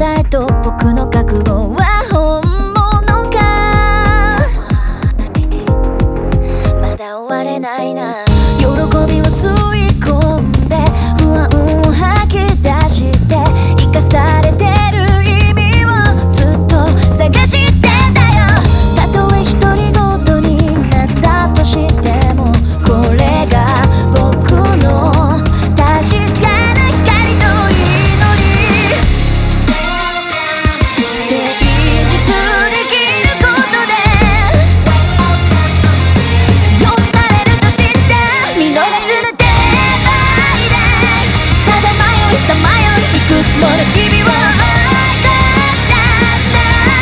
答えと僕の覚悟は本物か。まだ終われないな。喜びを吸い込んで不安を吐き出して生かされてる意味をずっと探してたよ。たとえ独り言になったとしてもこれが僕の確かな光と祈り。誠実に生きることで強くなれると知って見逃すのデーバイデイ。ただ迷いさまよいいくつもの日々を追い越したんだ。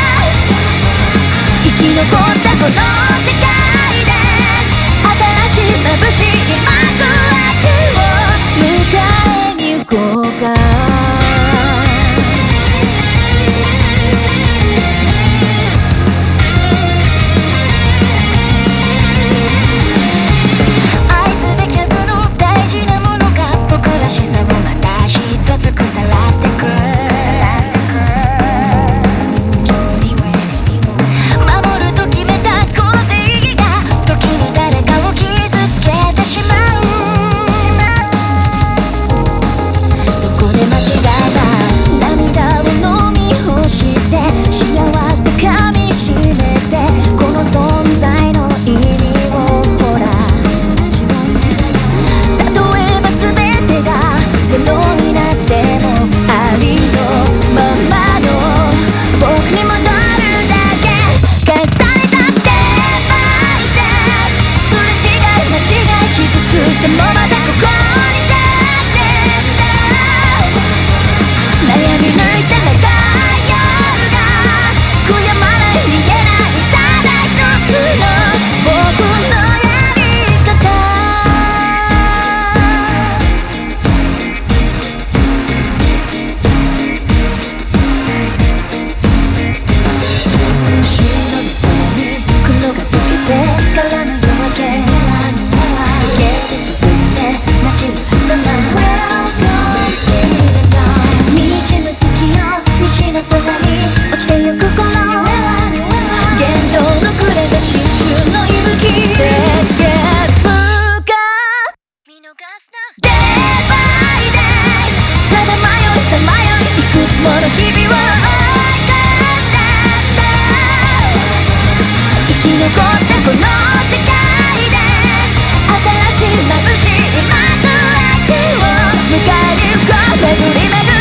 生き残ったこの世界で新しい眩しい幕開けを迎えに行こうか。愛すべきはずの大事なものが僕らしさをまた一つ腐らせてく。守ると決めたこの正義が時に誰かを傷つけてしまう。どこで間違った涙を飲み干して幸せ噛みしめてこの存在の意味をほら味わいながら。例えば全てがゼロになってもありのままの僕に戻るだけ。返されたステップバイステップすれ違い間違い傷ついてもまだここに立ってんだ。悩み抜いて長い夜が悔やまない逃げないただ一つの僕のやり方。忍びそうに黒が溶けてからの夜明け。現実と夢混じる狭間。滲む月よ西の空に落ちてゆくこの言動のくれた新春の息吹。節月風が見逃すなデーバイデイ。ただ迷いさまよいいくつもの日々を追い越したんだ。生き残ったこの世界で新しい眩しい幕開けを迎えに行こう。巡り巡る